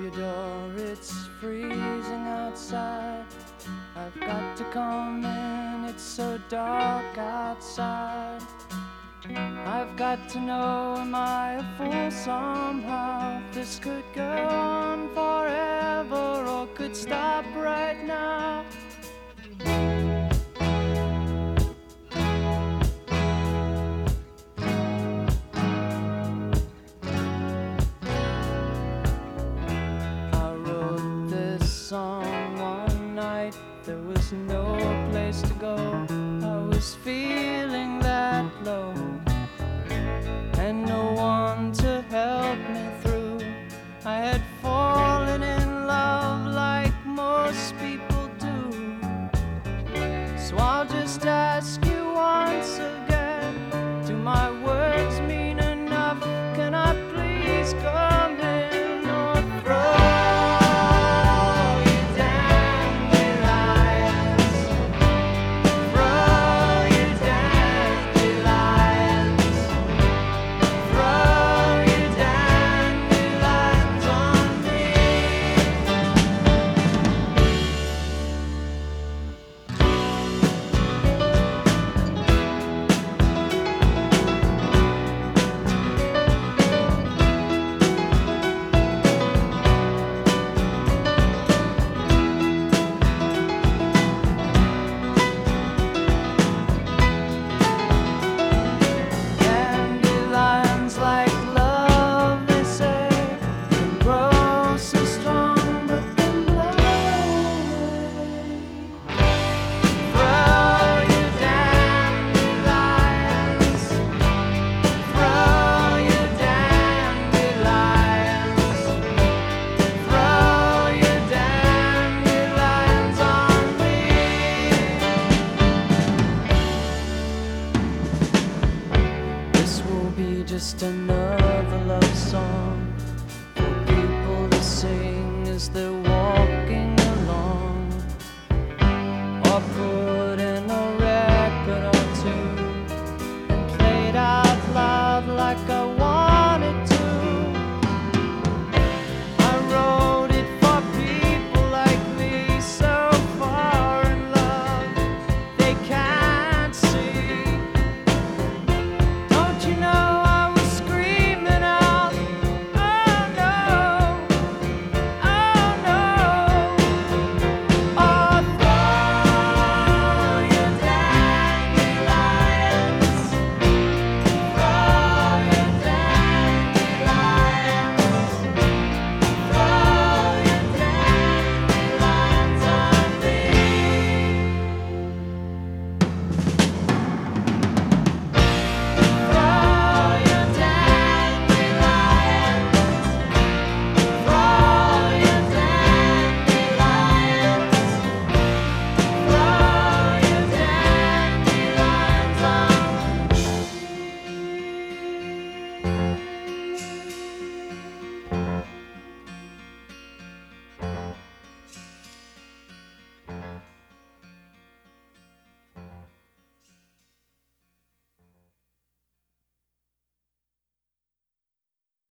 your door, it's freezing outside. I've got to come in, it's so dark outside. I've got to know, am I a fool somehow? This could go on forever or could stop right now. I wrote this song one night, there was no place to go. I was feeling that low, and no one to help me through. I had fallen in love like most people do. So I'll just ask you once again, do my words mean enough? Can I please come in or throw you dandelions? Throw you dandelions. Throw you dandelions on me. Dandelions like love, they say, can grow so strong, but then blow. Throw you dandelions. Throw you dandelions. Throw you dandelions on me. This will be just another love song for people to sing as they're walking along, or put in a record or two and played out loud like I